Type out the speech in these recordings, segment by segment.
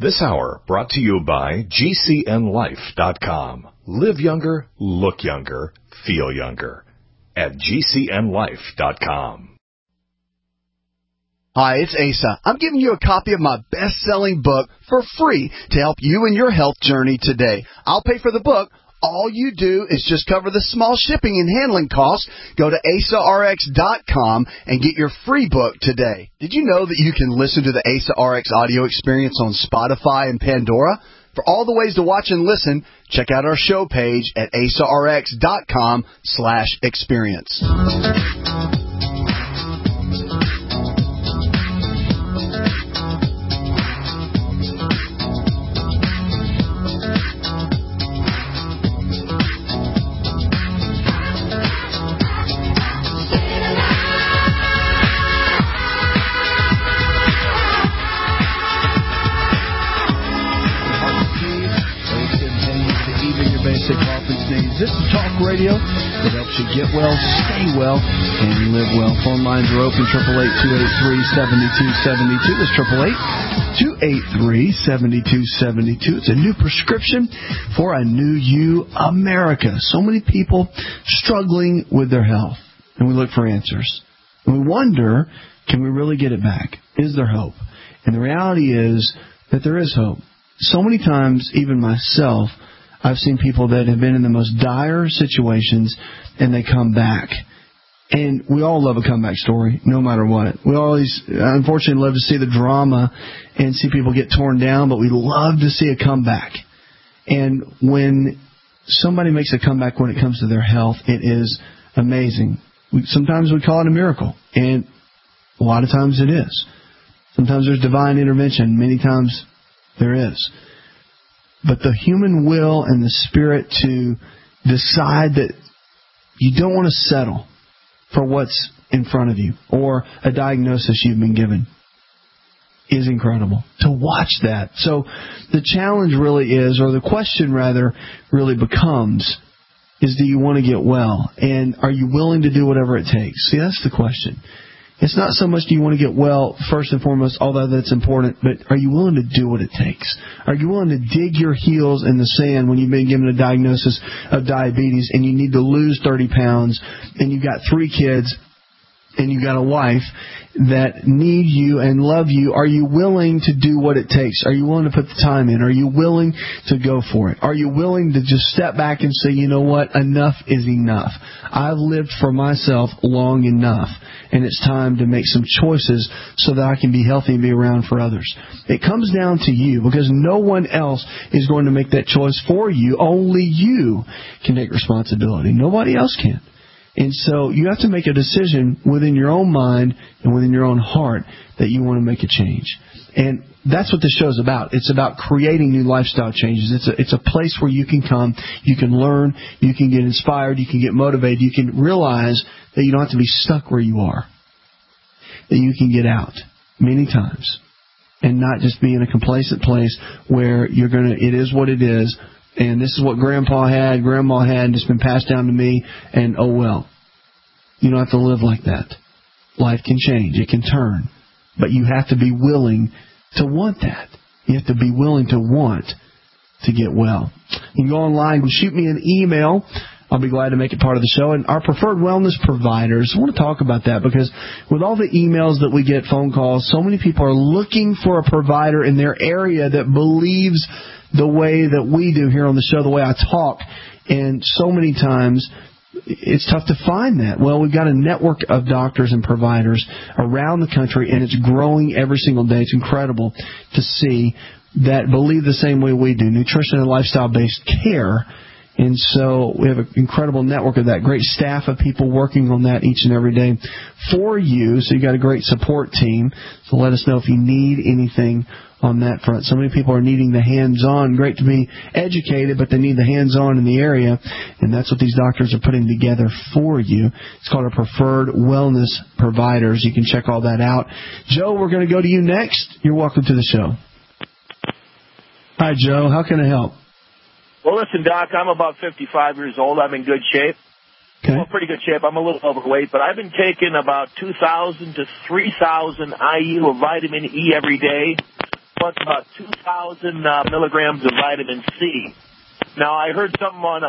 This hour brought to you by GCNLife.com. Live younger, look younger, feel younger. At GCNLife.com. Hi, it's Asa. I'm giving you a copy of my best-selling book for free to help you in your health journey today. I'll pay for the book. All you do is just cover the small shipping and handling costs. Go to AsaRx.com and get your free book today. Did you know that you can listen to the Asa RX audio experience on Spotify and Pandora? For all the ways to watch and listen, check out our show page at AsaRx.com/experience. This is Talk Radio that helps you get well, stay well, and live well. Phone lines are open, 888-283-7272. That's 888-283-7272. It's a new prescription for a new you, America. So many people struggling with their health, and we look for answers. And we wonder, can we really get it back? Is there hope? And the reality is that there is hope. So many times, even myself, I've seen people that have been in the most dire situations, and they come back. And we all love a comeback story, no matter what. We always, unfortunately, love to see the drama and see people get torn down, but we love to see a comeback. And when somebody makes a comeback when it comes to their health, it is amazing. Sometimes we call it a miracle, and a lot of times it is. Sometimes there's divine intervention. Many times there is. But the human will and the spirit to decide that you don't want to settle for what's in front of you or a diagnosis you've been given is incredible. To watch that. So the challenge really is, or the question rather, really becomes, is do you want to get well? And are you willing to do whatever it takes? See, that's the question. It's not so much do you want to get well, first and foremost, although that's important, but are you willing to do what it takes? Are you willing to dig your heels in the sand when you've been given a diagnosis of diabetes and you need to lose 30 pounds and you've got 3 kids and you've got a wife that need you and love you? Are you willing to do what it takes? Are you willing to put the time in? Are you willing to go for it? Are you willing to just step back and say, you know what, enough is enough. I've lived for myself long enough, and it's time to make some choices so that I can be healthy and be around for others. It comes down to you, because no one else is going to make that choice for you. Only you can take responsibility. Nobody else can. And so you have to make a decision within your own mind and within your own heart that you want to make a change. And that's what this show is about. It's about creating new lifestyle changes. It's a place where you can come, you can learn, you can get inspired, you can get motivated, you can realize that you don't have to be stuck where you are, that you can get out many times and not just be in a complacent place where it is what it is. And this is what Grandpa had, Grandma had, and it's been passed down to me, and oh well. You don't have to live like that. Life can change. It can turn. But you have to be willing to want that. You have to be willing to want to get well. You can go online and shoot me an email. I'll be glad to make it part of the show. And our preferred wellness providers, I want to talk about that, because with all the emails that we get, phone calls, so many people are looking for a provider in their area that believes the way that we do here on the show, the way I talk. And so many times it's tough to find that. Well, we've got a network of doctors and providers around the country, and it's growing every single day. It's incredible to see that believe the same way we do, nutrition and lifestyle-based care. And so we have an incredible network of that, great staff of people working on that each and every day for you. So you've got a great support team. So let us know if you need anything on that front. So many people are needing the hands-on. Great to be educated, but they need the hands-on in the area, and that's what these doctors are putting together for you. It's called our Preferred Wellness Providers. You can check all that out. Joe, we're going to go to you next. You're welcome to the show. Hi, Joe. How can I help? Well, listen, Doc, I'm about 55 years old. I'm in good shape. Okay. Well, pretty good shape. I'm a little overweight, but I've been taking about 2,000 to 3,000 IU of vitamin E every day. month about 2,000 milligrams of vitamin C. Now, I heard something on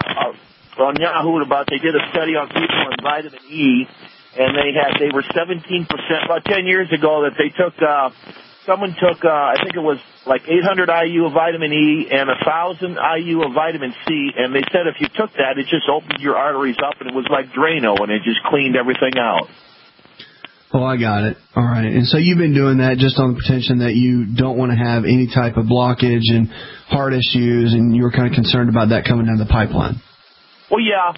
Yahoo about they did a study on people on vitamin E, and they were 17%, about 10 years ago, that they took, someone took, I think it was like 800 IU of vitamin E and 1,000 IU of vitamin C, and they said if you took that, it just opened your arteries up, and it was like Drano, and it just cleaned everything out. Oh, I got it. All right. And so you've been doing that just on the pretension that you don't want to have any type of blockage and heart issues, and you were kind of concerned about that coming down the pipeline. Well, yeah.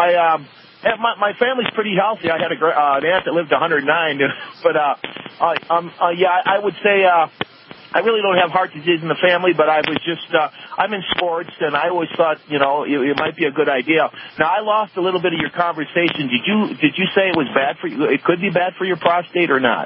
My family's pretty healthy. I had an aunt that lived 109, but I would say I really don't have heart disease in the family, but I was just I'm in sports, and I always thought it might be a good idea. Now, I lost a little bit of your conversation. Did you say it was bad for you? It could be bad for your prostate or not?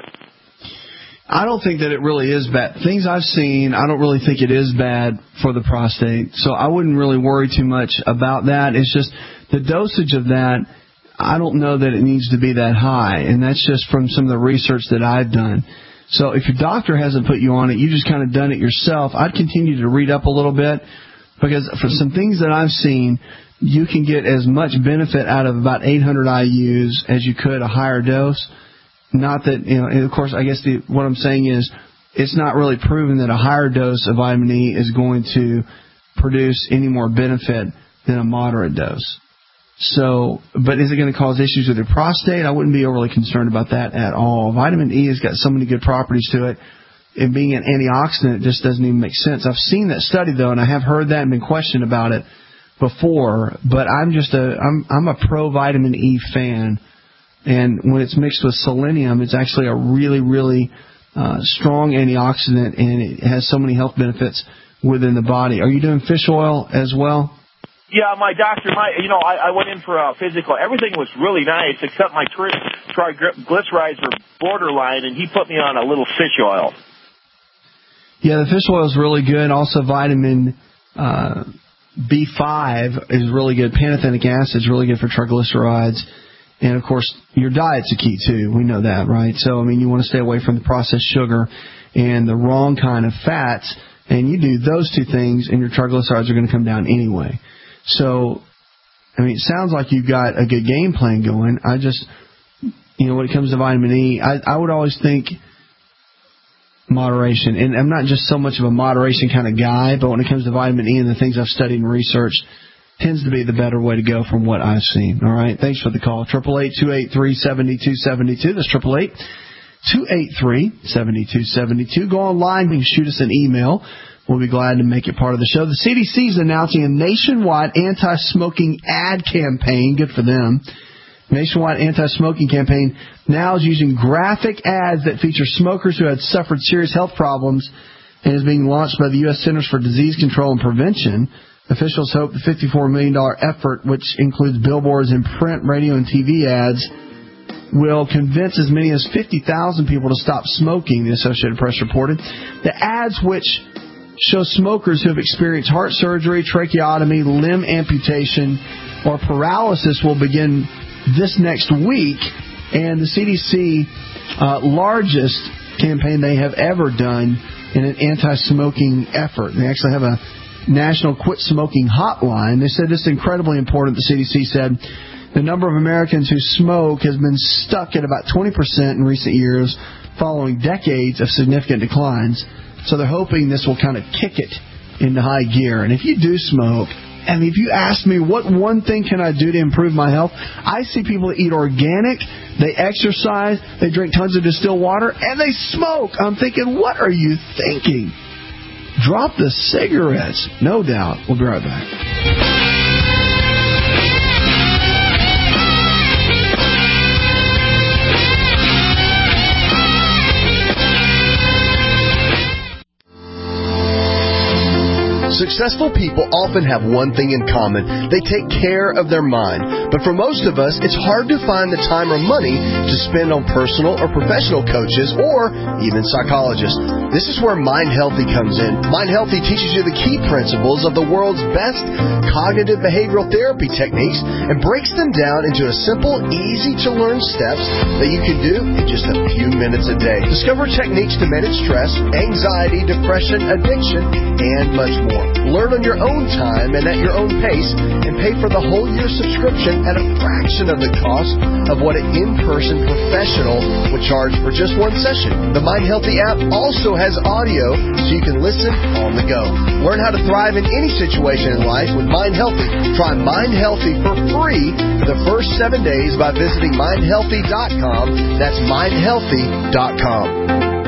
I don't think that it really is bad. Things I've seen, I don't really think it is bad for the prostate, so I wouldn't really worry too much about that. It's just the dosage of that, I don't know that it needs to be that high, and that's just from some of the research that I've done. So if your doctor hasn't put you on it, you just kind of done it yourself, I'd continue to read up a little bit, because for some things that I've seen, you can get as much benefit out of about 800 IUs as you could a higher dose. Not that, and of course, I guess what I'm saying is it's not really proven that a higher dose of vitamin E is going to produce any more benefit than a moderate dose. So, but is it going to cause issues with your prostate? I wouldn't be overly concerned about that at all. Vitamin E has got so many good properties to it, and being an antioxidant, it just doesn't even make sense. I've seen that study, though, and I have heard that and been questioned about it before, but I'm a pro vitamin E fan. And when it's mixed with selenium, it's actually a really, really strong antioxidant, and it has so many health benefits within the body. Are you doing fish oil as well? Yeah, my doctor, I went in for a physical. Everything was really nice except my triglycerides were borderline, and he put me on a little fish oil. Yeah, the fish oil is really good. Also, vitamin B5 is really good. Pantothenic acid is really good for triglycerides. And, of course, your diet's a key, too. We know that, right? So, you want to stay away from the processed sugar and the wrong kind of fats. And you do those two things, and your triglycerides are going to come down anyway. So, it sounds like you've got a good game plan going. I just, when it comes to vitamin E, I would always think moderation. And I'm not just so much of a moderation kind of guy, but when it comes to vitamin E and the things I've studied and researched, tends to be the better way to go from what I've seen. All right, thanks for the call. 888-283-7272. That's 888-283-7272. Go online and shoot us an email. We'll be glad to make it part of the show. The CDC is announcing a nationwide anti-smoking ad campaign. Good for them. Nationwide anti-smoking campaign now is using graphic ads that feature smokers who had suffered serious health problems, and is being launched by the U.S. Centers for Disease Control and Prevention. Officials hope the $54 million effort, which includes billboards and print, radio, and TV ads, will convince as many as 50,000 people to stop smoking, the Associated Press reported. The ads, which show smokers who have experienced heart surgery, tracheotomy, limb amputation, or paralysis, will begin this next week. And the CDC largest campaign they have ever done in an anti-smoking effort. They actually have a National Quit Smoking Hotline. They said this is incredibly important. The CDC said the number of Americans who smoke has been stuck at about 20% in recent years, following decades of significant declines. So they're hoping this will kind of kick it into high gear. And if you do smoke, if you ask me what one thing can I do to improve my health, I see people that eat organic, they exercise, they drink tons of distilled water, and they smoke. I'm thinking, what are you thinking? Drop the cigarettes. No doubt. We'll be right back. Successful people often have one thing in common. They take care of their mind. But for most of us, it's hard to find the time or money to spend on personal or professional coaches or even psychologists. This is where Mind Healthy comes in. Mind Healthy teaches you the key principles of the world's best cognitive behavioral therapy techniques and breaks them down into a simple, easy-to-learn steps that you can do in just a few minutes a day. Discover techniques to manage stress, anxiety, depression, addiction, and much more. Learn on your own time and at your own pace, and pay for the whole year subscription at a fraction of the cost of what an in-person professional would charge for just one session. The Mind Healthy app also has audio so you can listen on the go. Learn how to thrive in any situation in life with Mind Healthy. Try Mind Healthy for free for the first 7 days by visiting mindhealthy.com. That's mindhealthy.com.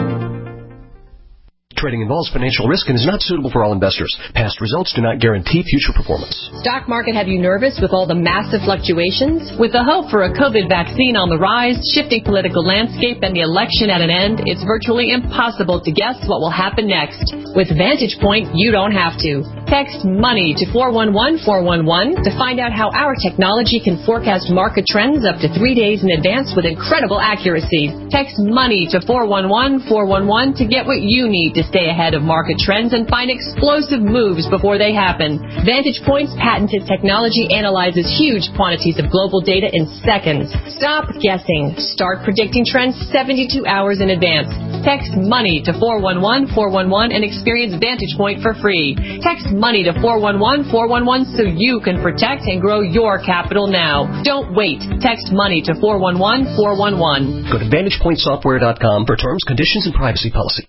Trading involves financial risk and is not suitable for all investors. Past results do not guarantee future performance. Stock market have you nervous with all the massive fluctuations? With the hope for a COVID vaccine on the rise, shifting political landscape, and the election at an end, it's virtually impossible to guess what will happen next. With Vantage Point, you don't have to. Text MONEY to 411-411 to find out how our technology can forecast market trends up to 3 days in advance with incredible accuracy. Text MONEY to 411-411 to get what you need to stay ahead of market trends and find explosive moves before they happen. Vantage Point's patented technology analyzes huge quantities of global data in seconds. Stop guessing. Start predicting trends 72 hours in advance. Text MONEY to 411-411 and experience Vantage Point for free. Text MONEY to 411-411 so you can protect and grow your capital now. Don't wait. Text MONEY to 411-411. Go to VantagePointSoftware.com for terms, conditions, and privacy policy.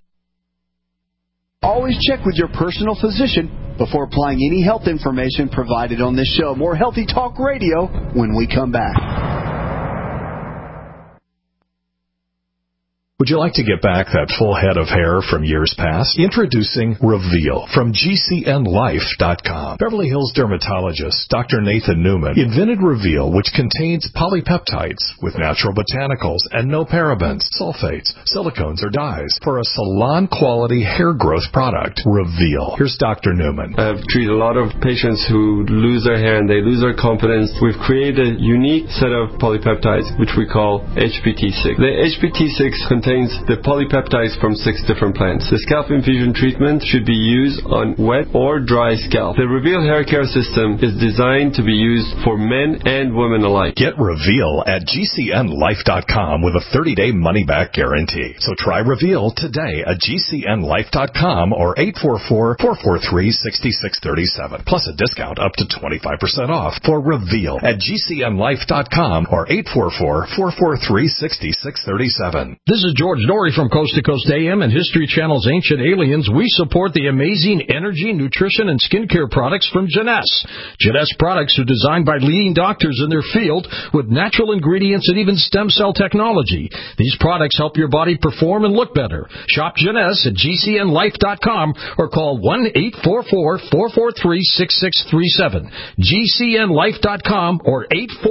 Always check with your personal physician before applying any health information provided on this show. More Healthy Talk Radio when we come back. Would you like to get back that full head of hair from years past? Introducing Reveal from GCNLife.com. Beverly Hills dermatologist Dr. Nathan Newman invented Reveal, which contains polypeptides with natural botanicals and no parabens, sulfates, silicones, or dyes for a salon-quality hair growth product. Reveal. Here's Dr. Newman. I've treated a lot of patients who lose their hair and they lose their confidence. We've created a unique set of polypeptides, which we call HPT6. The HPT6 contains the polypeptides from 6 different plants. The scalp infusion treatment should be used on wet or dry scalp. The Reveal hair care system is designed to be used for men and women alike. Get Reveal at GCNLife.com with a 30-day money-back guarantee. So try Reveal today at GCNLife.com or 844-443-6637. Plus a discount up to 25% off for Reveal at GCNLife.com or 844-443-6637. This is George Norrie from Coast to Coast AM and History Channel's Ancient Aliens. We support the amazing energy, nutrition, and skincare products from Jeunesse. Jeunesse products are designed by leading doctors in their field with natural ingredients and even stem cell technology. These products help your body perform and look better. Shop Jeunesse at GCNLife.com or call 1-844-443-6637. GCNLife.com or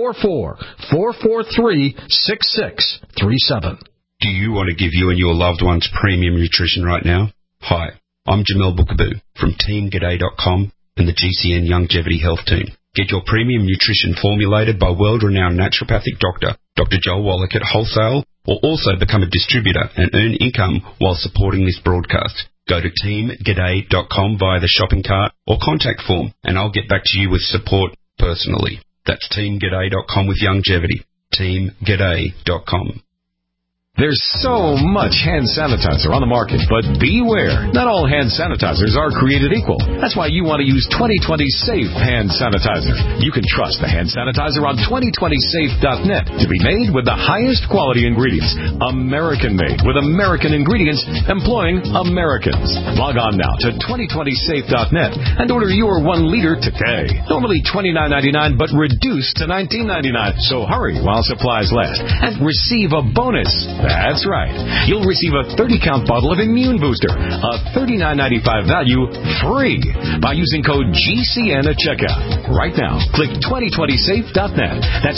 844-443-6637. Do you want to give you and your loved ones premium nutrition right now? Hi, I'm Jamel Bookaboo from TeamGaday.com and the GCN Longevity Health Team. Get your premium nutrition formulated by world-renowned naturopathic doctor, Dr. Joel Wallach at wholesale, or also become a distributor and earn income while supporting this broadcast. Go to TeamGaday.com via the shopping cart or contact form, and I'll get back to you with support personally. That's TeamGaday.com with longevity. TeamGaday.com. There's so much hand sanitizer on the market, but beware. Not all hand sanitizers are created equal. That's why you want to use 2020 Safe Hand Sanitizer. You can trust the hand sanitizer on 2020safe.net to be made with the highest quality ingredients. American-made with American ingredients employing Americans. Log on now to 2020safe.net and order your 1 liter today. Normally $29.99, but reduced to $19.99. So hurry while supplies last and receive a bonus. That's right. You'll receive a 30-count bottle of Immune Booster, a $39.95 value, free by using code GCN at checkout. Right now, click 2020safe.net. That's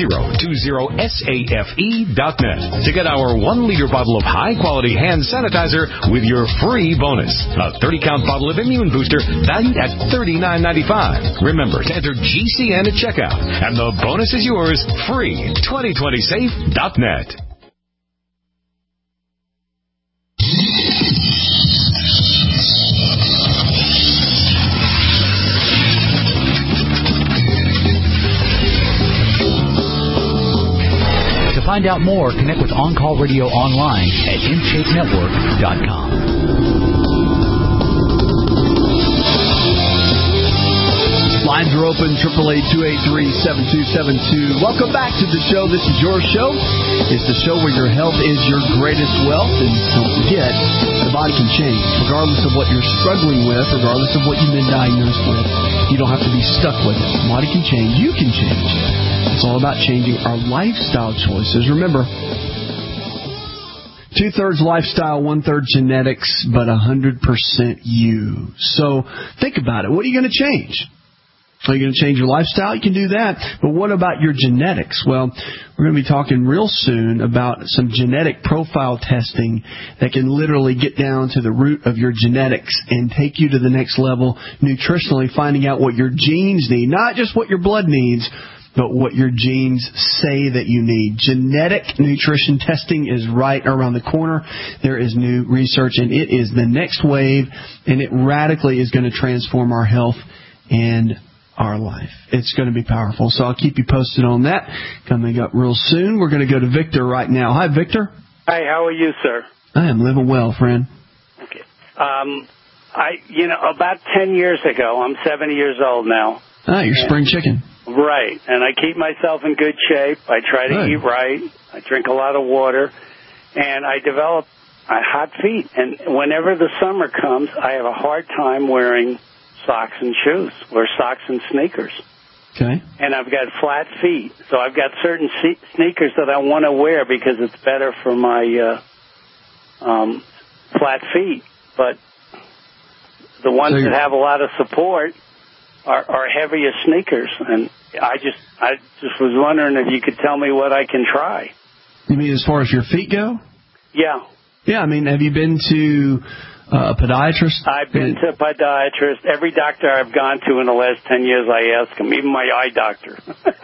2020safe.net to get our 1-liter bottle of high-quality hand sanitizer with your free bonus. A 30-count bottle of Immune Booster valued at $39.95. Remember to enter GCN at checkout, and the bonus is yours free. 2020safe.net. To find out more, connect with On Call Radio online at InShapeNetwork.com. Lines are open, 888-283-7272. Welcome back to the show. This is your show. It's the show where your health is your greatest wealth. And don't forget, the body can change. Regardless of what you're struggling with, regardless of what you've been diagnosed with, you don't have to be stuck with it. The body can change. You can change. It's all about changing our lifestyle choices. Remember, 2/3 lifestyle, 1/3 genetics, but 100% you. So think about it. What are you going to change? Are you going to change your lifestyle? You can do that. But what about your genetics? Well, we're going to be talking real soon about some genetic profile testing that can literally get down to the root of your genetics and take you to the next level nutritionally, finding out what your genes need, not just what your blood needs, but what your genes say that you need. Genetic nutrition testing is right around the corner. There is new research, and it is the next wave, and it radically is going to transform our health and our life. It's going to be powerful. So I'll keep you posted on that. Coming up real soon, we're going to go to Victor right now. Hi, Victor. Hi, how are you, sir? I am living well, friend. Okay. About 10 years ago, I'm 70 years old now. Ah, you're spring chicken. Right. And I keep myself in good shape. I try to eat right. I drink a lot of water. And I develop hot feet. And whenever the summer comes, I have a hard time wearing socks and shoes, or socks and sneakers. Okay. And I've got flat feet, so I've got certain sneakers that I want to wear because it's better for my flat feet. But the ones that have a lot of support are heavier sneakers, and I just was wondering if you could tell me what I can try. You mean as far as your feet go? Yeah. Yeah, I mean, have you been to a podiatrist? I've been to a podiatrist. Every doctor I've gone to in the last 10 years, I ask them, even my eye doctor.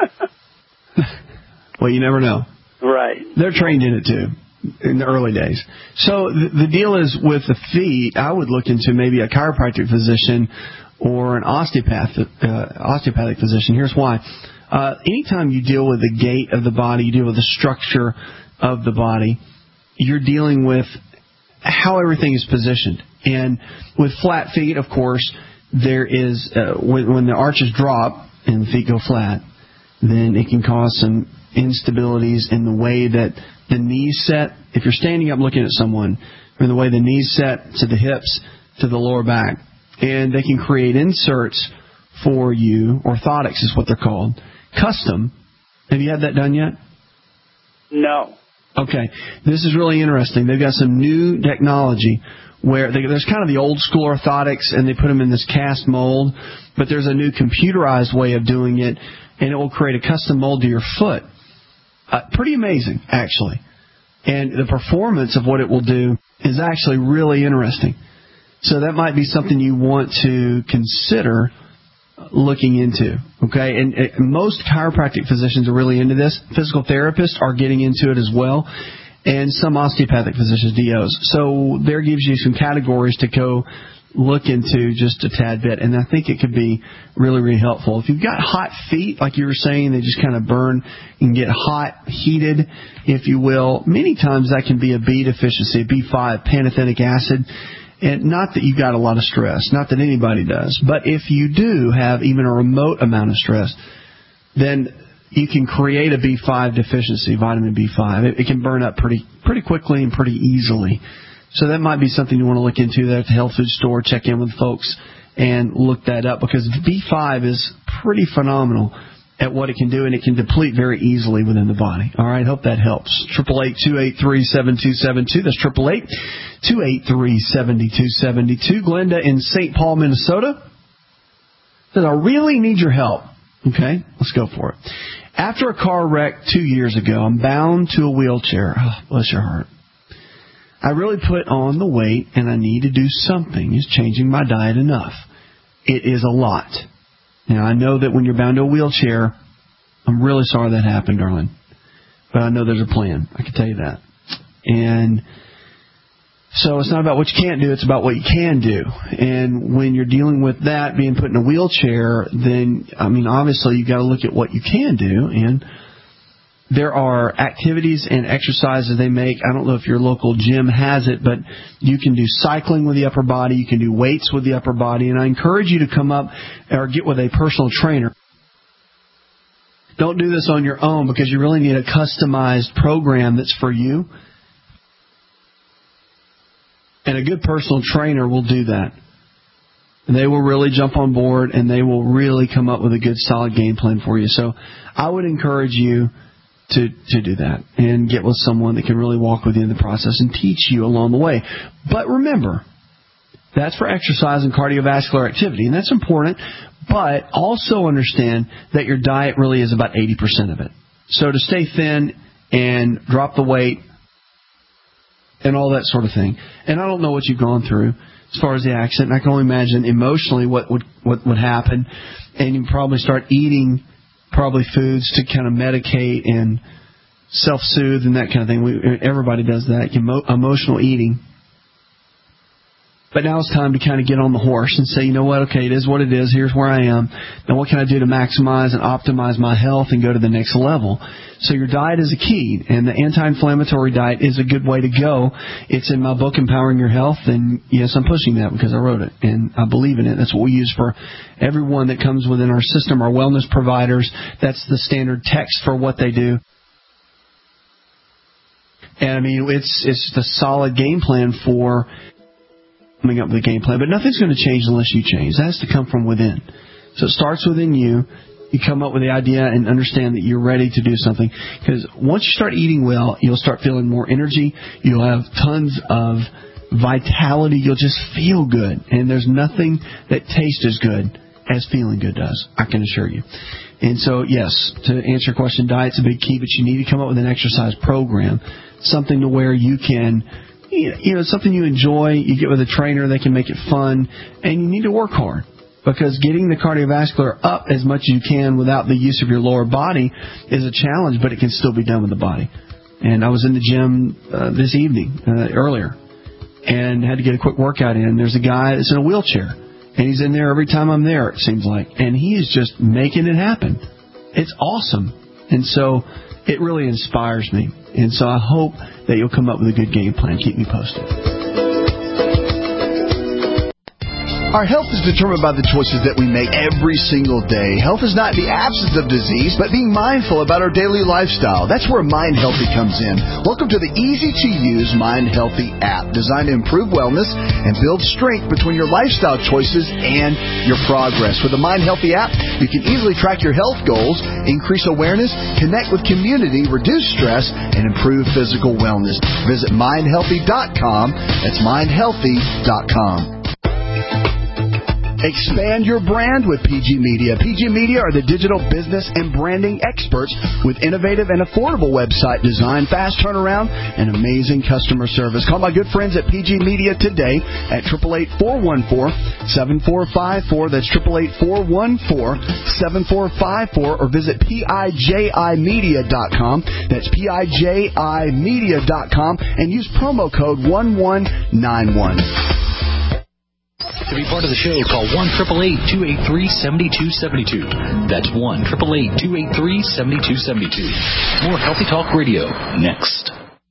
Well, you never know. Right. They're trained in it, too, in the early days. So the deal is with the feet, I would look into maybe a chiropractic physician or an osteopathic physician. Here's why. Anytime you deal with the gait of the body, you deal with the structure of the body, you're dealing with how everything is positioned. And with flat feet, of course, there is, when the arches drop and the feet go flat, then it can cause some instabilities in the way that the knees set. If you're standing up looking at someone, or the way the knees set to the hips, to the lower back, and they can create inserts for you. Orthotics is what they're called. Custom. Have you had that done yet? No. Okay. This is really interesting. They've got some new technology where there's kind of the old school orthotics, and they put them in this cast mold, but there's a new computerized way of doing it, and it will create a custom mold to your foot. Pretty amazing, actually. And the performance of what it will do is actually really interesting. So that might be something you want to consider looking into, okay? And most chiropractic physicians are really into this. Physical therapists are getting into it as well, and some osteopathic physicians, DOs. So there gives you some categories to go look into just a tad bit, and I think it could be really, really helpful. If you've got hot feet, like you were saying, they just kind of burn and get hot, heated, if you will, many times that can be a B deficiency, B5, pantothenic acid. And not that you've got a lot of stress, not that anybody does, but if you do have even a remote amount of stress, then you can create a B5 deficiency, vitamin B5. It can burn up pretty quickly and pretty easily. So that might be something you want to look into there at the health food store. Check in with folks and look that up, because B5 is pretty phenomenal at what it can do, and it can deplete very easily within the body. All right, hope that helps. 888-283-7272. That's 888-283-7272. Glenda in St. Paul, Minnesota says, I really need your help. Okay, let's go for it. After a car wreck 2 years ago, I'm bound to a wheelchair. Oh, bless your heart. I really put on the weight, and I need to do something. Is changing my diet enough? It is a lot. Now, I know that when you're bound to a wheelchair, I'm really sorry that happened, darling. But I know there's a plan. I can tell you that. And so it's not about what you can't do, it's about what you can do. And when you're dealing with that, being put in a wheelchair, then, I mean, obviously you've got to look at what you can do. And there are activities and exercises they make. I don't know if your local gym has it, but you can do cycling with the upper body. You can do weights with the upper body. And I encourage you to come up or get with a personal trainer. Don't do this on your own because you really need a customized program that's for you. And a good personal trainer will do that. And they will really jump on board and they will really come up with a good solid game plan for you. So I would encourage you to do that and get with someone that can really walk with you in the process and teach you along the way. But remember, that's for exercise and cardiovascular activity, and that's important, but also understand that your diet really is about 80% of it. So to stay thin and drop the weight and all that sort of thing. And I don't know what you've gone through as far as the accident. I can only imagine emotionally what would happen, and you probably start eating probably foods to kind of medicate and self-soothe and that kind of thing. Everybody does that, emotional eating. But now it's time to kind of get on the horse and say, you know what, okay, it is what it is. Here's where I am. Now what can I do to maximize and optimize my health and go to the next level? So your diet is a key, and the anti-inflammatory diet is a good way to go. It's in my book, Empowering Your Health, and yes, I'm pushing that because I wrote it, and I believe in it. That's what we use for everyone that comes within our system, our wellness providers. That's the standard text for what they do. And, I mean, it's the solid game plan for coming up with a game plan, but nothing's going to change unless you change. That has to come from within. So it starts within you. You come up with the idea and understand that you're ready to do something. Because once you start eating well, you'll start feeling more energy. You'll have tons of vitality. You'll just feel good. And there's nothing that tastes as good as feeling good does, I can assure you. And so, yes, to answer your question, diet's a big key, but you need to come up with an exercise program, something to where you can, you know, something you enjoy. You get with a trainer, they can make it fun, and you need to work hard. Because getting the cardiovascular up as much as you can without the use of your lower body is a challenge, but it can still be done with the body. And I was in the gym this evening, earlier, and had to get a quick workout in. There's a guy that's in a wheelchair, and he's in there every time I'm there, it seems like. And he is just making it happen. It's awesome. And so it really inspires me. And so I hope that you'll come up with a good game plan. Keep me posted. Our health is determined by the choices that we make every single day. Health is not the absence of disease, but being mindful about our daily lifestyle. That's where Mind Healthy comes in. Welcome to the easy-to-use Mind Healthy app, designed to improve wellness and build strength between your lifestyle choices and your progress. With the Mind Healthy app, you can easily track your health goals, increase awareness, connect with community, reduce stress, and improve physical wellness. Visit mindhealthy.com. That's mindhealthy.com. Expand your brand with PG Media. PG Media are the digital business and branding experts with innovative and affordable website design, fast turnaround, and amazing customer service. Call my good friends at PG Media today at 888-414-7454. That's 888-414-7454, or visit PIJImedia.com. That's PIJImedia.com, and use promo code 1191. To be part of the show, call 1-888-283-7272. That's 1-888-283-7272. More Healthy Talk Radio next.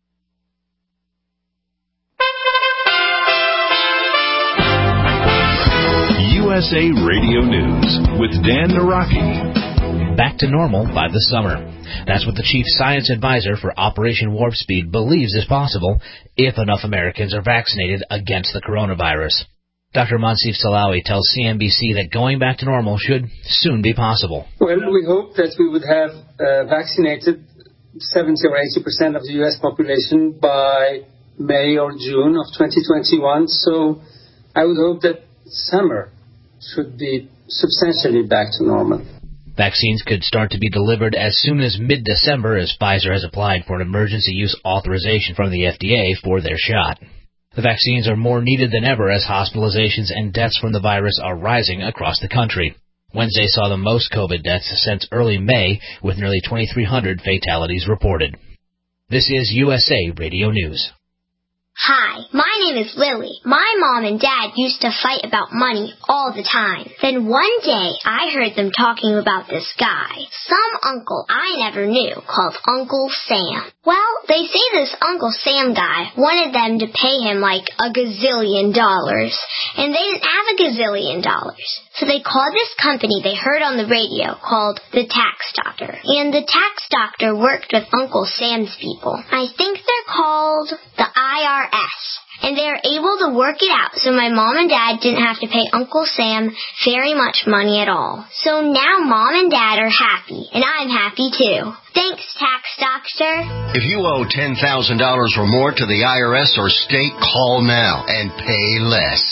USA Radio News with Dan Naraki. Back to normal by the summer. That's what the chief science advisor for Operation Warp Speed believes is possible if enough Americans are vaccinated against the coronavirus. Dr. Mansif Salawi tells CNBC that going back to normal should soon be possible. Well, we hope that we would have vaccinated 70 or 80% of the U.S. population by May or June of 2021. So I would hope that summer should be substantially back to normal. Vaccines could start to be delivered as soon as mid-December, as Pfizer has applied for an emergency use authorization from the FDA for their shot. The vaccines are more needed than ever as hospitalizations and deaths from the virus are rising across the country. Wednesday saw the most COVID deaths since early May, with nearly 2,300 fatalities reported. This is USA Radio News. Hi, my name is Lily. My mom and dad used to fight about money all the time. Then one day, I heard them talking about this guy, some uncle I never knew, called Uncle Sam. Well, they say this Uncle Sam guy wanted them to pay him like $1 gazillion, and they didn't have $1 gazillion. So they called this company they heard on the radio called the Tax Doctor. And the Tax Doctor worked with Uncle Sam's people. I think they're called the IRS. And they were able to work it out so my mom and dad didn't have to pay Uncle Sam very much money at all. So now mom and dad are happy, and I'm happy too. Thanks, Tax Doctor. If you owe $10,000 or more to the IRS or state, call now and pay less.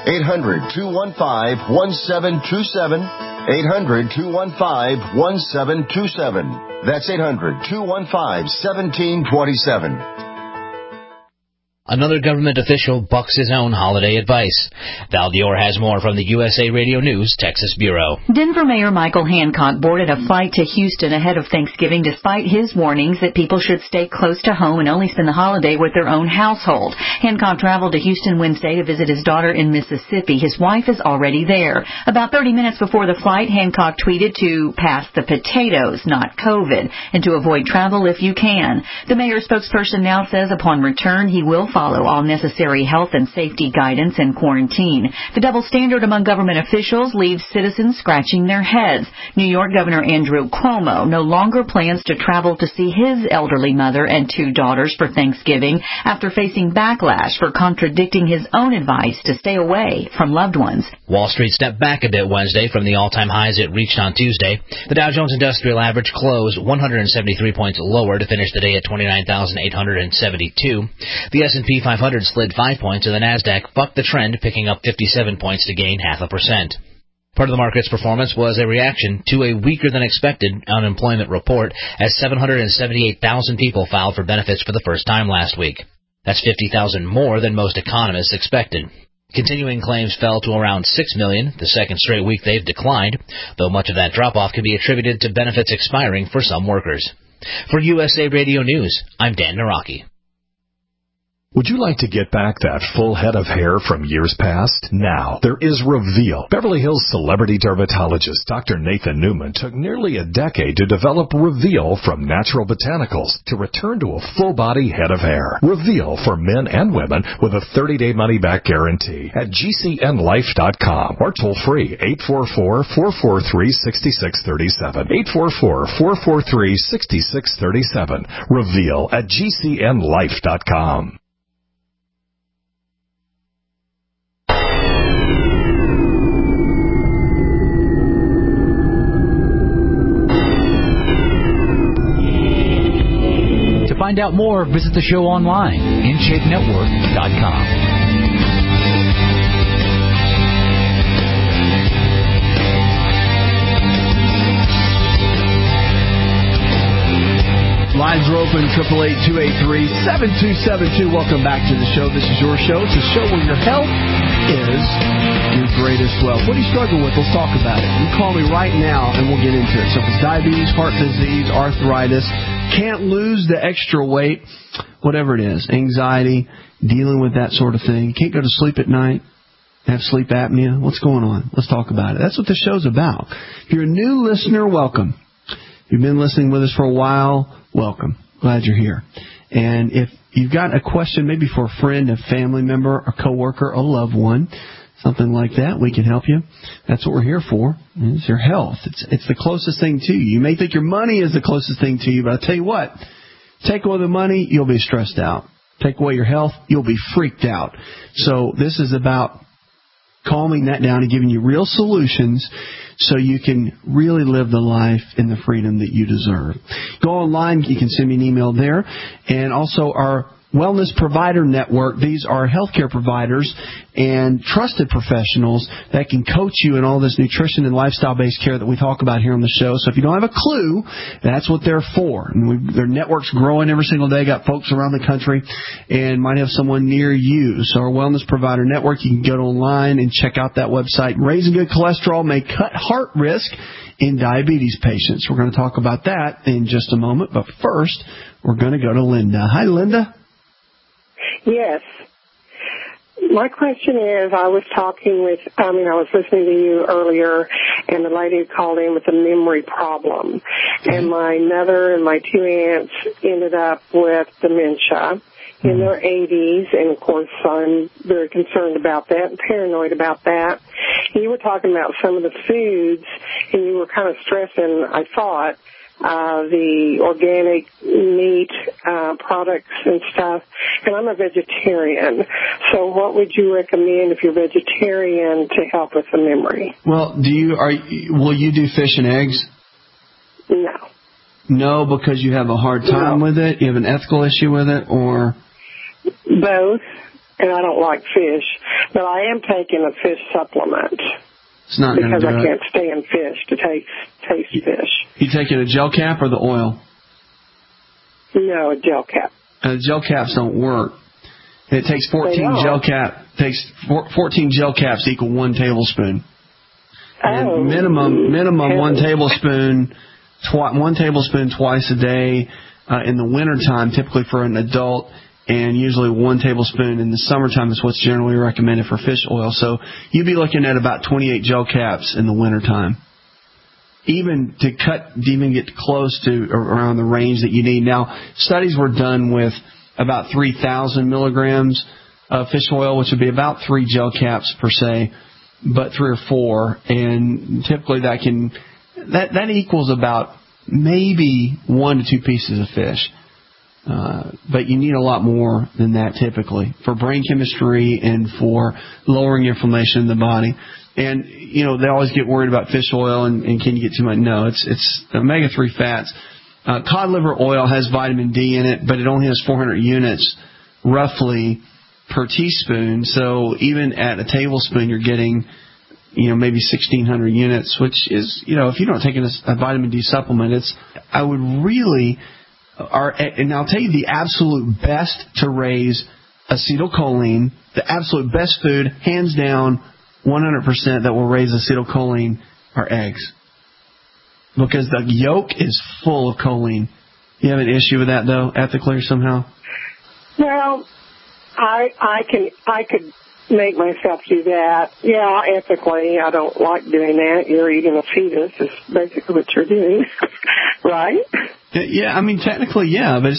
800-215-1727. 800-215-1727. That's 800-215-1727. Another government official bucks his own holiday advice. Val Dior has more from the USA Radio News Texas Bureau. Denver Mayor Michael Hancock boarded a flight to Houston ahead of Thanksgiving despite his warnings that people should stay close to home and only spend the holiday with their own household. Hancock traveled to Houston Wednesday to visit his daughter in Mississippi. His wife is already there. About 30 minutes before the flight, Hancock tweeted to pass the potatoes, not COVID, and to avoid travel if you can. The mayor's spokesperson now says upon return he will follow all necessary health and safety guidance and quarantine. The double standard among government officials leaves citizens scratching their heads. New York Governor Andrew Cuomo no longer plans to travel to see his elderly mother and 2 daughters for Thanksgiving after facing backlash for contradicting his own advice to stay away from loved ones. Wall Street stepped back a bit Wednesday from the all-time highs it reached on Tuesday. The Dow Jones Industrial Average closed 173 points lower to finish the day at 29,872. The S&P 500 slid 5 points, and the Nasdaq bucked the trend, picking up 57 points to gain 0.5%. Part of the market's performance was a reaction to a weaker-than-expected unemployment report, as 778,000 people filed for benefits for the first time last week. That's 50,000 more than most economists expected. Continuing claims fell to around 6 million, the second straight week they've declined, though much of that drop-off can be attributed to benefits expiring for some workers. For USA Radio News, I'm Dan Naraki. Would you like to get back that full head of hair from years past? Now, there is Reveal. Beverly Hills celebrity dermatologist Dr. Nathan Newman took nearly a decade to develop Reveal from natural botanicals to return to a full-body head of hair. Reveal for men and women with a 30-day money-back guarantee at GCNlife.com or toll-free 844-443-6637. 844-443-6637. Reveal at GCNlife.com. To find out more, visit the show online, InShapeNetwork.com. Lines are open, 888-283-7272. Welcome back to the show. This is your show. It's a show where your health is your greatest wealth. What do you struggle with? Let's talk about it. You call me right now and we'll get into it. So if it's diabetes, heart disease, arthritis, can't lose the extra weight, whatever it is, anxiety, dealing with that sort of thing, can't go to sleep at night, have sleep apnea, what's going on? Let's talk about it. That's what the show's about. If you're a new listener, welcome. If you've been listening with us for a while, welcome. Glad you're here. And if you've got a question maybe for a friend, a family member, a coworker, a loved one, something like that, we can help you. That's what we're here for. It's your health. It's the closest thing to you. You may think your money is the closest thing to you, but I'll tell you what, take away the money, you'll be stressed out. Take away your health, you'll be freaked out. So this is about calming that down and giving you real solutions so you can really live the life and the freedom that you deserve. Go online. You can send me an email there. And also our Wellness Provider Network. These are healthcare providers and trusted professionals that can coach you in all this nutrition and lifestyle-based care that we talk about here on the show. So if you don't have a clue, that's what they're for. And their network's growing every single day. Got folks around the country and might have someone near you. So our Wellness Provider Network, you can go online and check out that website. Raising good cholesterol may cut heart risk in diabetes patients. We're going to talk about that in just a moment. But first, we're going to go to Linda. Hi, Linda. Yes. My question is, I was listening to you earlier, and the lady called in with a memory problem. And my mother and my two aunts ended up with dementia in their 80s, and of course I'm very concerned about that and paranoid about that. You were talking about some of the foods, and you were kind of stressing, I thought, the organic meat products and stuff, and I'm a vegetarian. So what would you recommend if you're vegetarian to help with the memory? Well, will you do fish and eggs? No. No, because you have a hard time with it? You have an ethical issue with it, or? Both, and I don't like fish, but I am taking a fish supplement. It's not because I can't stand fish to taste fish. You taking a gel cap or the oil? No, a gel cap. Gel caps don't work. It takes 14 gel caps equal 1 tablespoon. And minimum 1 tablespoon, 1 tablespoon twice a day in the wintertime, typically for an adult, and usually 1 tablespoon in the summertime is what's generally recommended for fish oil. So you'd be looking at about 28 gel caps in the wintertime. Even get close to around the range that you need. Now, studies were done with about 3,000 milligrams of fish oil, which would be about 3 gel caps per se, but 3 or 4. And typically that equals about maybe 1 to 2 pieces of fish. But you need a lot more than that typically for brain chemistry and for lowering inflammation in the body. And, they always get worried about fish oil and can you get too much? No, it's omega-3 fats. Cod liver oil has vitamin D in it, but it only has 400 units roughly per teaspoon. So even at a tablespoon, you're getting, maybe 1,600 units, which is, if you don't take a vitamin D supplement, and I'll tell you the absolute best to raise acetylcholine, the absolute best food, hands down, 100% that will raise acetylcholine are eggs. Because the yolk is full of choline. You have an issue with that, though, ethically or somehow? Well, I could make myself do that. Yeah, ethically, I don't like doing that. You're eating a fetus is basically what you're doing, right? Yeah, technically, yeah, but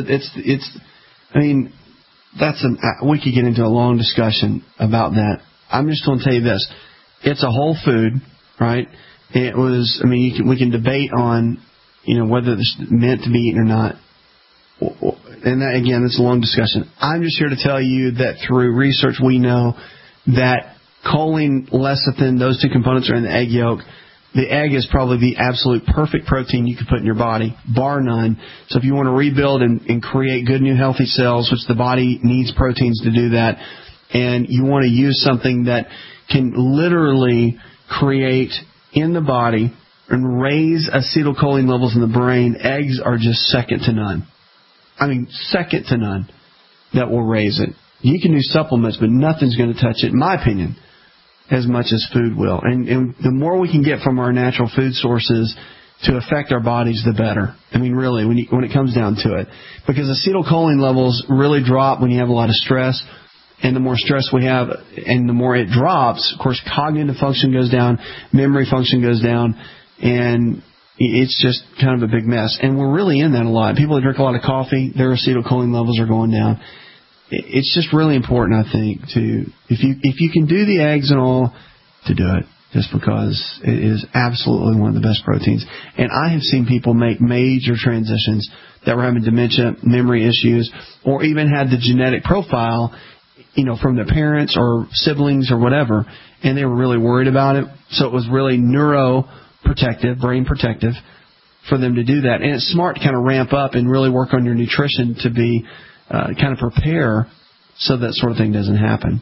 we could get into a long discussion about that. I'm just going to tell you this. It's a whole food, right? We can debate on, whether it's meant to be eaten or not. And that, again, it's a long discussion. I'm just here to tell you that through research we know that choline, lecithin, those two components are in the egg yolk. The egg is probably the absolute perfect protein you could put in your body, bar none. So if you want to rebuild and create good new healthy cells, which the body needs proteins to do that, and you want to use something that can literally create in the body and raise acetylcholine levels in the brain, eggs are just second to none. Second to none that will raise it. You can do supplements, but nothing's going to touch it, in my opinion, as much as food will. And the more we can get from our natural food sources to affect our bodies, the better. Really, when it comes down to it. Because acetylcholine levels really drop when you have a lot of stress. And the more stress we have and the more it drops, of course, cognitive function goes down, memory function goes down, and it's just kind of a big mess. And we're really in that a lot. People that drink a lot of coffee, their acetylcholine levels are going down. It's just really important, I think, if you can do the eggs and all, to do it, just because it is absolutely one of the best proteins. And I have seen people make major transitions that were having dementia, memory issues, or even had the genetic profile from their parents or siblings or whatever, and they were really worried about it. So it was really neuroprotective, brain protective for them to do that. And it's smart to kind of ramp up and really work on your nutrition to be kind of prepare so that sort of thing doesn't happen.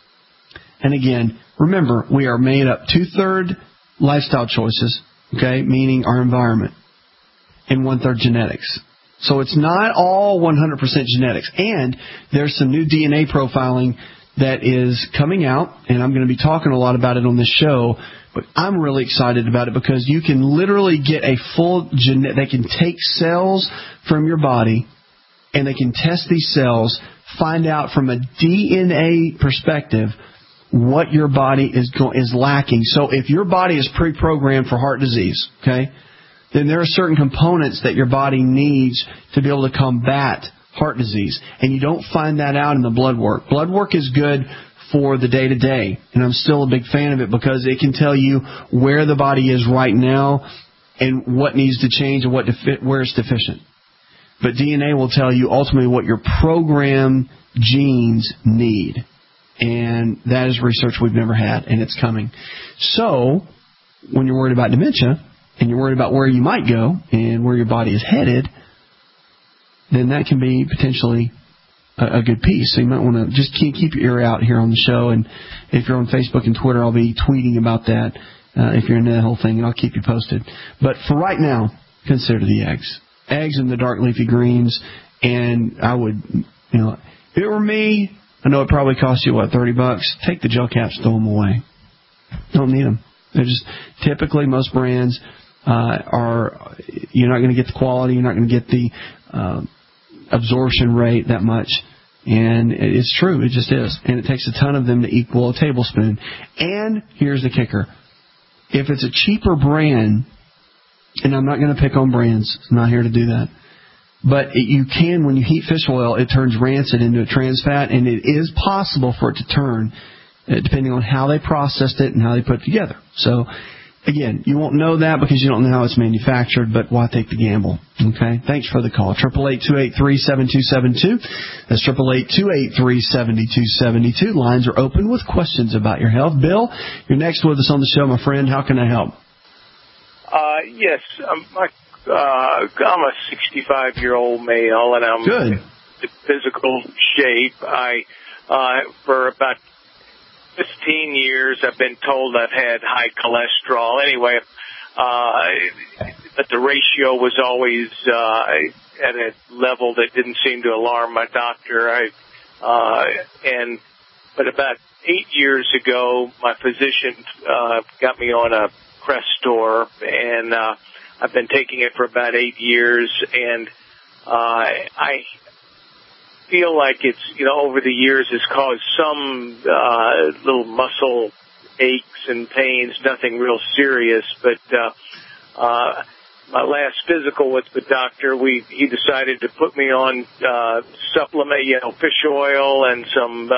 And again, remember, we are made up 2/3 lifestyle choices, okay, meaning our environment, and 1/3 genetics. So it's not all 100% genetics. And there's some new DNA profiling that is coming out, and I'm going to be talking a lot about it on this show, but I'm really excited about it because you can literally get a full they can take cells from your body, and they can test these cells, find out from a DNA perspective what your body is lacking. So if your body is pre-programmed for heart disease, okay, then there are certain components that your body needs to be able to combat heart disease. And you don't find that out in the blood work. Blood work is good for the day-to-day, and I'm still a big fan of it because it can tell you where the body is right now and what needs to change and where it's deficient. But DNA will tell you ultimately what your programmed genes need. And that is research we've never had, and it's coming. So when you're worried about dementia and you're worried about where you might go and where your body is headed, then that can be potentially a good piece. So you might want to just keep your ear out here on the show. And if you're on Facebook and Twitter, I'll be tweeting about that if you're into that whole thing, and I'll keep you posted. But for right now, consider the eggs. Eggs and the dark leafy greens. And I would, if it were me, I know it probably costs you, $30? Take the gel caps, throw them away. Don't need them. They're just typically most brands you're not going to get the quality, you're not going to get the absorption rate that much. And it's true, it just is. And it takes a ton of them to equal a tablespoon. And here's the kicker. If it's a cheaper brand, and I'm not going to pick on brands, I'm not here to do that, but you can, when you heat fish oil, it turns rancid into a trans fat, and it is possible for it to turn, depending on how they processed it and how they put it together. So, again, you won't know that because you don't know how it's manufactured, but why take the gamble? Okay? Thanks for the call. 888-283-7272. That's 888-283-7272. Lines are open with questions about your health. Bill, you're next with us on the show, my friend. How can I help? Yes. I'm a 65-year-old male, and I'm in physical shape. For about 15 years, I've been told I've had high cholesterol. Anyway, but the ratio was always at a level that didn't seem to alarm my doctor. But about 8 years ago, my physician got me on a Crestor, and I've been taking it for about 8 years, and I feel like it's, over the years has caused some little muscle aches and pains, nothing real serious, but my last physical with the doctor, he decided to put me on supplement, fish oil and some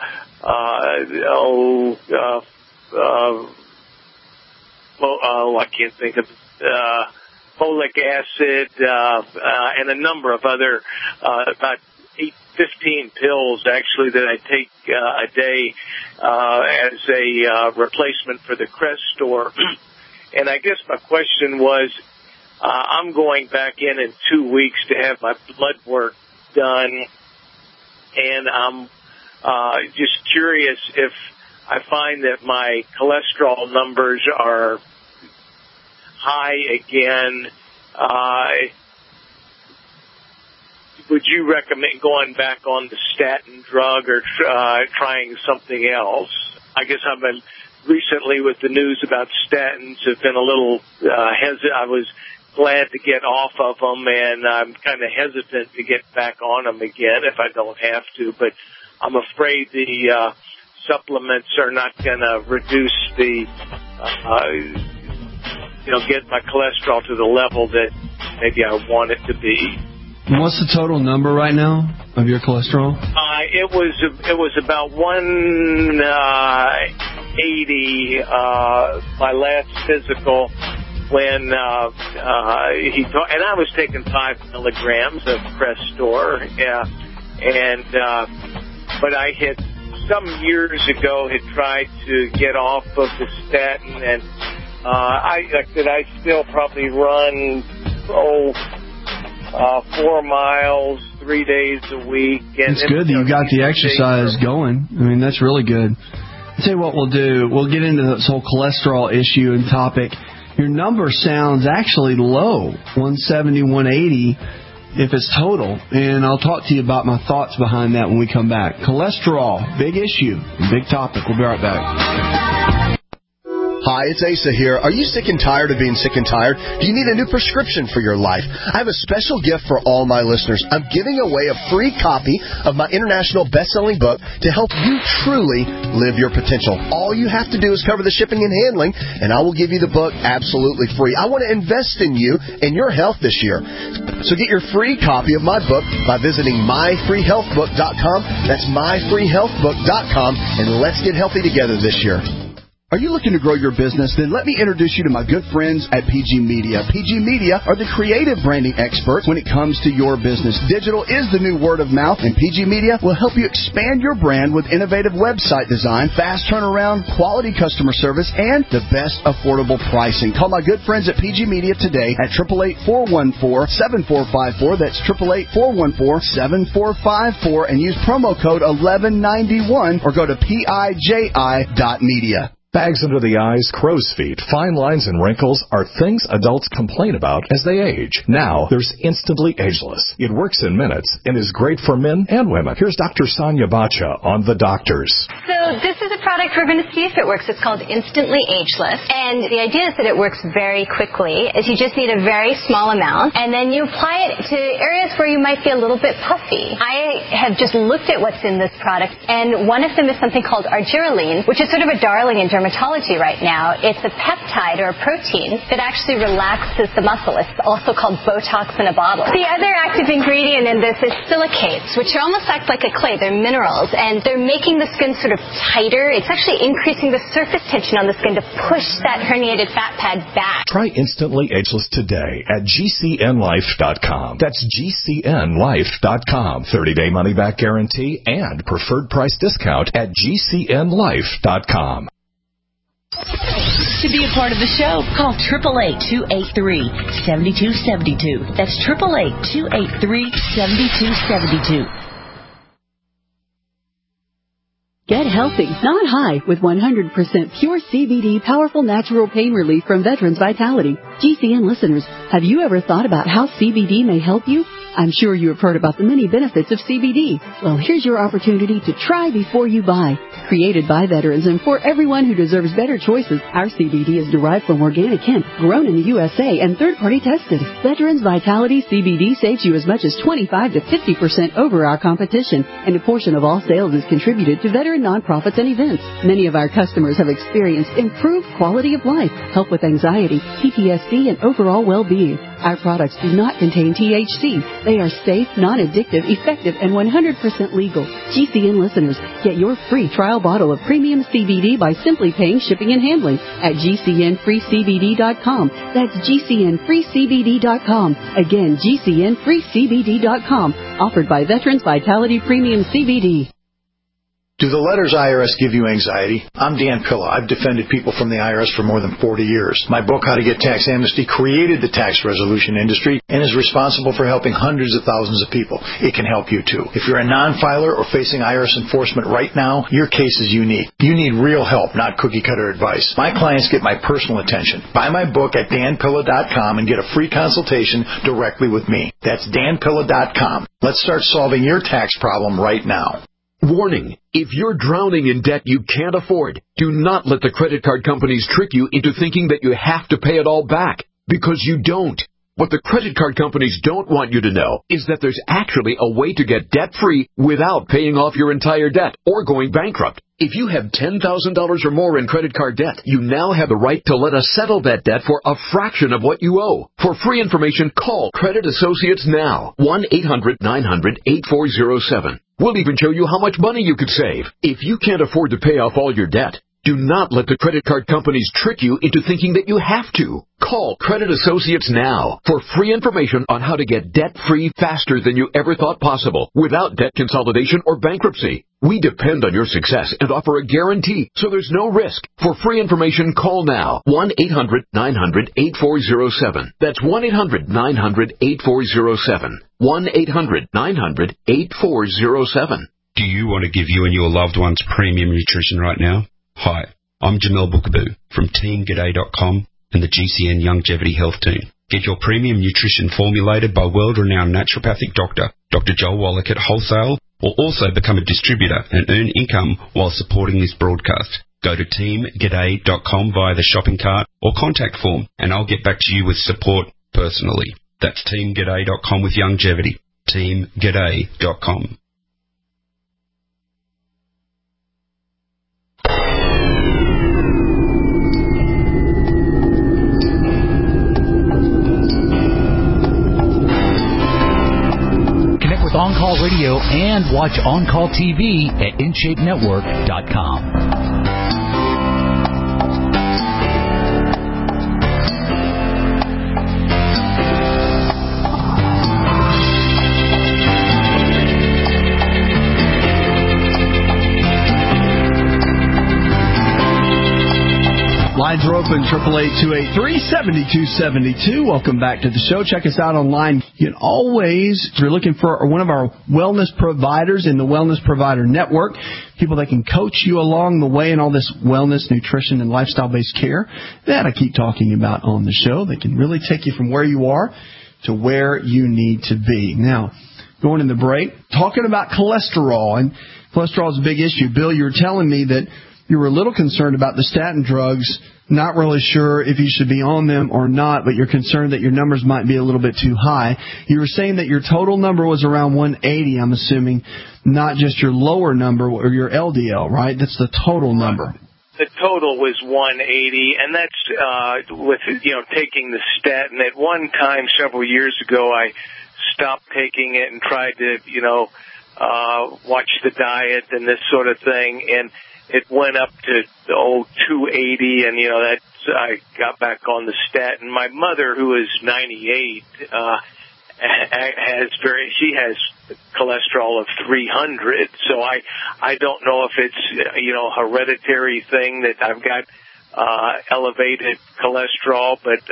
I can't think of folic acid and a number of other about 15 pills actually that I take a day as a replacement for the Crestor. And I guess my question was, I'm going back in 2 weeks to have my blood work done, and I'm just curious if I find that my cholesterol numbers are high again. Would you recommend going back on the statin drug or trying something else? I guess I've been recently with the news about statins have been a little hesitant. I was glad to get off of them, and I'm kind of hesitant to get back on them again if I don't have to. But I'm afraid the supplements are not going to reduce the, get my cholesterol to the level that maybe I want it to be. What's the total number right now of your cholesterol? It was about 180 my last physical when and I was taking 5 milligrams of Crestor, and but I had some years ago had tried to get off of the statin, and I still probably run 4 miles 3 days a week. And it's good that you got the exercise going. I mean, that's really good. I'll tell you what we'll do. We'll get into this whole cholesterol issue and topic. Your number sounds actually low, 170, 180, if it's total. And I'll talk to you about my thoughts behind that when we come back. Cholesterol, big issue, big topic. We'll be right back. Hi, it's Asa here. Are you sick and tired of being sick and tired? Do you need a new prescription for your life? I have a special gift for all my listeners. I'm giving away a free copy of my international best-selling book to help you truly live your potential. All you have to do is cover the shipping and handling, and I will give you the book absolutely free. I want to invest in you and your health this year. So get your free copy of my book by visiting myfreehealthbook.com. That's myfreehealthbook.com, and let's get healthy together this year. Are you looking to grow your business? Then let me introduce you to my good friends at PG Media. PG Media are the creative branding experts when it comes to your business. Digital is the new word of mouth, and PG Media will help you expand your brand with innovative website design, fast turnaround, quality customer service, and the best affordable pricing. Call my good friends at PG Media today at 888-414-7454. That's 888-414-7454, and use promo code 1191 or go to PIJI.media. Bags under the eyes, crow's feet, fine lines, and wrinkles are things adults complain about as they age. Now, there's Instantly Ageless. It works in minutes and is great for men and women. Here's Dr. Sonia Bacha on The Doctors. So this is a product we're going to see if it works. It's called Instantly Ageless. And the idea is that it works very quickly. Is you just need a very small amount, and then you apply it to areas where you might be a little bit puffy. I have just looked at what's in this product, and one of them is something called argireline, which is sort of a darling in dermatology right now. It's a peptide or a protein that actually relaxes the muscle. It's also called Botox in a bottle. The other active ingredient in this is silicates, which almost act like a clay. They're minerals, and they're making the skin sort of tighter. It's actually increasing the surface tension on the skin to push that herniated fat pad back. Try Instantly Ageless today at GCNlife.com. That's GCNlife.com. 30-day money-back guarantee and preferred price discount at GCNlife.com. To be a part of the show, call 888-283-7272. That's 888-283-7272. Get healthy, not high, with 100% pure CBD powerful natural pain relief from Veterans Vitality. GCN listeners, have you ever thought about how CBD may help you? I'm sure you have heard about the many benefits of CBD. Well, here's your opportunity to try before you buy. Created by veterans and for everyone who deserves better choices, our CBD is derived from organic hemp, grown in the USA, and third-party tested. Veterans Vitality CBD saves you as much as 25 to 50% over our competition, and a portion of all sales is contributed to veteran nonprofits and events. Many of our customers have experienced improved quality of life, help with anxiety, PTSD, and overall well-being. Our products do not contain THC. They are safe, non-addictive, effective, and 100% legal. GCN listeners, get your free trial bottle of premium CBD by simply paying shipping and handling at GCNFreeCBD.com. That's GCNFreeCBD.com. Again, GCNFreeCBD.com. Offered by Veterans Vitality Premium CBD. Do the letters IRS give you anxiety? I'm Dan Pilla. I've defended people from the IRS for more than 40 years. My book, How to Get Tax Amnesty, created the tax resolution industry and is responsible for helping hundreds of thousands of people. It can help you, too. If you're a non-filer or facing IRS enforcement right now, your case is unique. You need real help, not cookie-cutter advice. My clients get my personal attention. Buy my book at danpilla.com and get a free consultation directly with me. That's danpilla.com. Let's start solving your tax problem right now. Warning, if you're drowning in debt you can't afford, do not let the credit card companies trick you into thinking that you have to pay it all back, because you don't. What the credit card companies don't want you to know is that there's actually a way to get debt-free without paying off your entire debt or going bankrupt. If you have $10,000 or more in credit card debt, you now have the right to let us settle that debt for a fraction of what you owe. For free information, call Credit Associates now, 1-800-900-8407. We'll even show you how much money you could save. If you can't afford to pay off all your debt, Do not let the credit card companies trick you into thinking that you have to. Call Credit Associates now for free information on how to get debt-free faster than you ever thought possible without debt consolidation or bankruptcy. We depend on your success and offer a guarantee, so there's no risk. For free information, call now. 1-800-900-8407. That's 1-800-900-8407. 1-800-900-8407. Do you want to give you and your loved ones premium nutrition right now? Hi, I'm Jamel Bookaboo from TeamGaday.com and the GCN Longevity Health Team. Get your premium nutrition formulated by world-renowned naturopathic doctor, Dr. Joel Wallach at Wholesale, or also become a distributor and earn income while supporting this broadcast. Go to TeamGaday.com via the shopping cart or contact form, and I'll get back to you with support personally. That's TeamGaday.com with longevity. TeamGaday.com. With On-Call Radio and watch On-Call TV at InShapeNetwork.com. Lines are open, 888-283-7272. Welcome back to the show. Check us out online. You can always, if you're looking for one of our wellness providers in the Wellness Provider Network, people that can coach you along the way in all this wellness, nutrition, and lifestyle-based care that I keep talking about on the show. They can really take you from where you are to where you need to be. Now, going in the break, talking about cholesterol, and cholesterol is a big issue. Bill, you were telling me that you were a little concerned about the statin drugs, not really sure if you should be on them or not, but you're concerned that your numbers might be a little bit too high. You were saying that your total number was around 180, I'm assuming, not just your lower number or your LDL, right? That's the total number. The total was 180, and that's with taking the statin. At one time, several years ago, I stopped taking it and tried to watch the diet and this sort of thing, and it went up to 280, and I got back on the statin. My mother, who is 98, she has cholesterol of 300. So I don't know if it's hereditary thing that I've got elevated cholesterol, but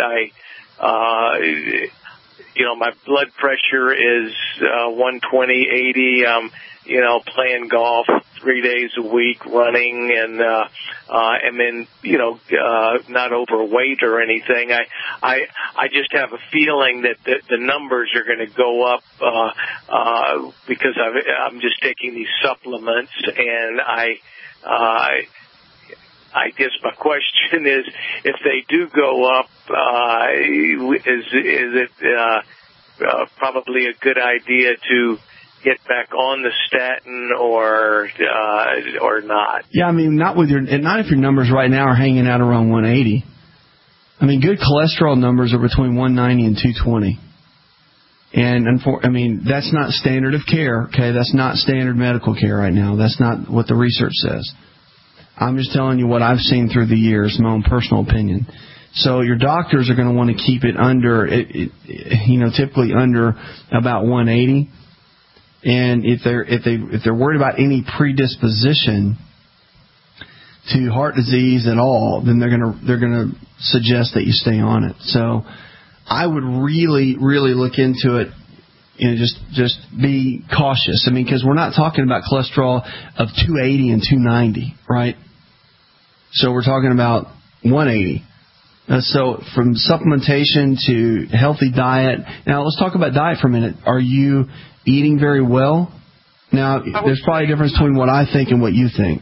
my blood pressure is 120/80. Playing golf 3 days a week, running, and then not overweight or anything. I just have a feeling that the numbers are going to go up because I'm just taking these supplements, and I guess my question is, if they do go up, is it probably a good idea to get back on the statin or not? Yeah, I mean, not if your numbers right now are hanging out around 180. I mean, good cholesterol numbers are between 190 and 220. And that's not standard of care, okay? That's not standard medical care right now. That's not what the research says. I'm just telling you what I've seen through the years, my own personal opinion. So your doctors are going to want to keep it under, typically under about 180. And if they're worried about any predisposition to heart disease at all, then they're gonna suggest that you stay on it. So I would really, really look into it. Just be cautious. I mean, because we're not talking about cholesterol of 280 and 290, right? So we're talking about 180. So from supplementation to healthy diet. Now let's talk about diet for a minute. Are you eating very well? Now, there's probably a difference between what I think and what you think.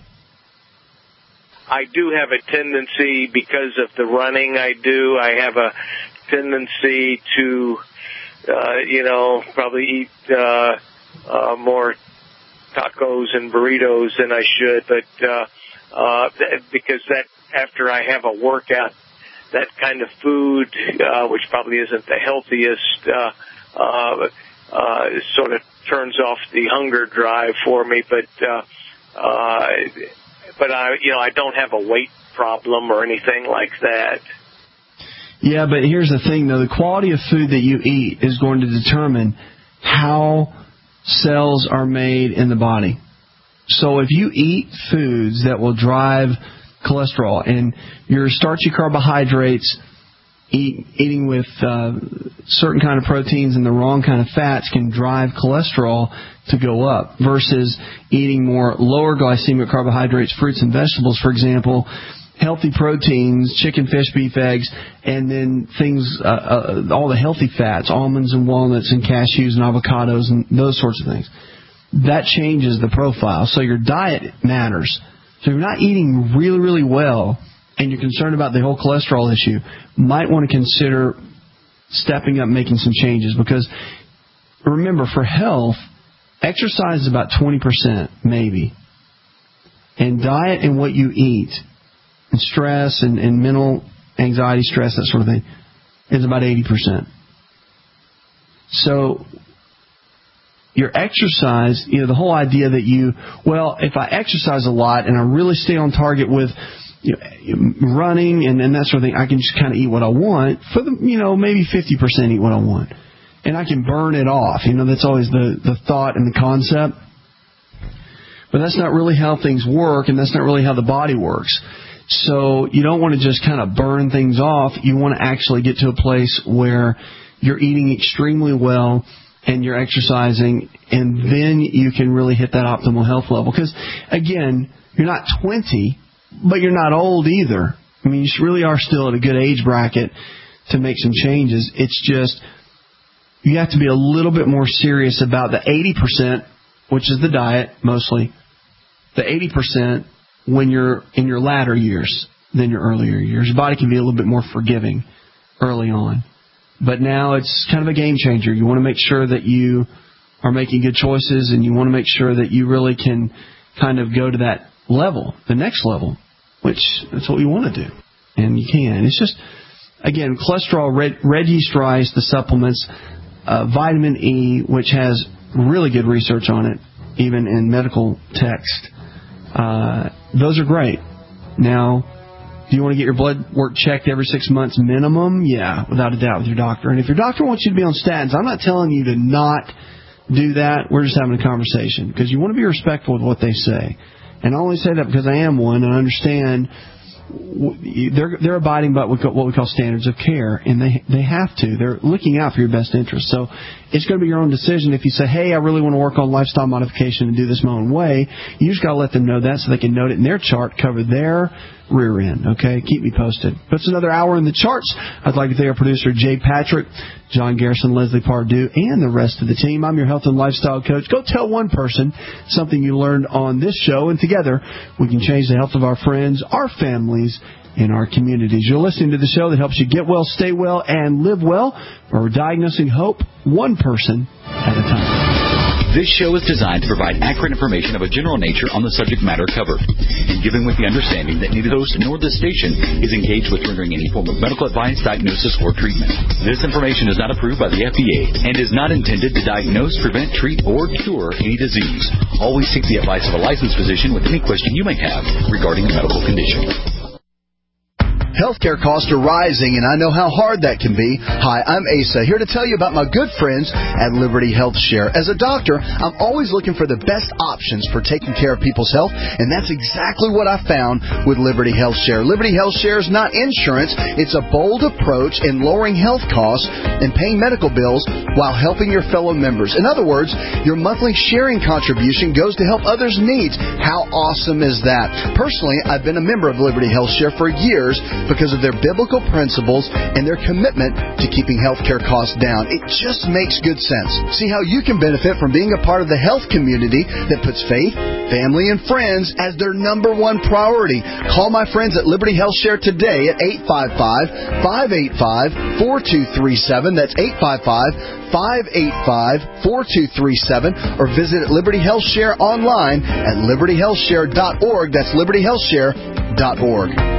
I do have a tendency, because of the running I do, I have a tendency to, probably eat more tacos and burritos than I should, but because after I have a workout, that kind of food, which probably isn't the healthiest, sort of turns off the hunger drive for me, but but I don't have a weight problem or anything like that. Yeah, but here's the thing, though. The quality of food that you eat is going to determine how cells are made in the body. So if you eat foods that will drive cholesterol and your starchy carbohydrates, eating with certain kind of proteins and the wrong kind of fats can drive cholesterol to go up versus eating more lower glycemic carbohydrates, fruits and vegetables, for example, healthy proteins, chicken, fish, beef, eggs, and then things, all the healthy fats, almonds and walnuts and cashews and avocados and those sorts of things. That changes the profile. So your diet matters. So if you're not eating really, really well and you're concerned about the whole cholesterol issue, might want to consider stepping up, making some changes. Because remember, for health, exercise is about 20% maybe. And diet and what you eat, and stress and mental anxiety, stress, that sort of thing, is about 80%. So your exercise, the whole idea that if I exercise a lot and I really stay on target with running and that sort of thing, I can just kind of eat what I want for maybe 50% eat what I want. And I can burn it off. That's always the thought and the concept. But that's not really how things work, and that's not really how the body works. So you don't want to just kind of burn things off. You want to actually get to a place where you're eating extremely well and you're exercising, and then you can really hit that optimal health level. Because, again, you're not 20, but you're not old either. I mean, you really are still at a good age bracket to make some changes. It's just you have to be a little bit more serious about the 80%, which is the diet mostly, the 80% when you're in your latter years than your earlier years. Your body can be a little bit more forgiving early on. But now it's kind of a game changer. You want to make sure that you are making good choices, and you want to make sure that you really can kind of go to that level, the next level, which that's what we want to do. And you can. It's just, again, cholesterol, red yeast rice, the supplements, vitamin E, which has really good research on it, even in medical text. Those are great. Now, do you want to get your blood work checked every 6 months minimum? Yeah, without a doubt, with your doctor. And if your doctor wants you to be on statins, I'm not telling you to not do that. We're just having a conversation because you want to be respectful of what they say. And I only say that because I am one, and I understand they're abiding by what we call standards of care, and they have to. They're looking out for your best interest. So it's going to be your own decision. If you say, hey, I really want to work on lifestyle modification and do this my own way, you just got to let them know that so they can note it in their chart, cover their rear end. Okay, keep me posted. But it's another hour in the charts. I'd like to thank our producer, Jay Patrick, John Garrison, Leslie Pardue, and the rest of the team. I'm your health and lifestyle coach. Go tell one person something you learned on this show, and together we can change the health of our friends, our families, and our communities. You're listening to the show that helps you get well, stay well, and live well, where we're diagnosing hope one person at a time. This show is designed to provide accurate information of a general nature on the subject matter covered, and given with the understanding that neither the host nor the station is engaged with rendering any form of medical advice, diagnosis, or treatment. This information is not approved by the FDA and is not intended to diagnose, prevent, treat, or cure any disease. Always seek the advice of a licensed physician with any question you may have regarding a medical condition. Healthcare costs are rising, and I know how hard that can be. Hi, I'm Asa, here to tell you about my good friends at Liberty Health Share. As a doctor, I'm always looking for the best options for taking care of people's health, and that's exactly what I found with Liberty Health Share. Liberty Health Share is not insurance. It's a bold approach in lowering health costs and paying medical bills while helping your fellow members. In other words, your monthly sharing contribution goes to help others' needs. How awesome is that? Personally, I've been a member of Liberty Health Share for years because of their biblical principles and their commitment to keeping healthcare costs down. It just makes good sense. See how you can benefit from being a part of the health community that puts faith, family, and friends as their number one priority. Call my friends at Liberty Health Share today at 855-585-4237. That's 855-585-4237. Or visit Liberty Health Share online at libertyhealthshare.org. That's libertyhealthshare.org.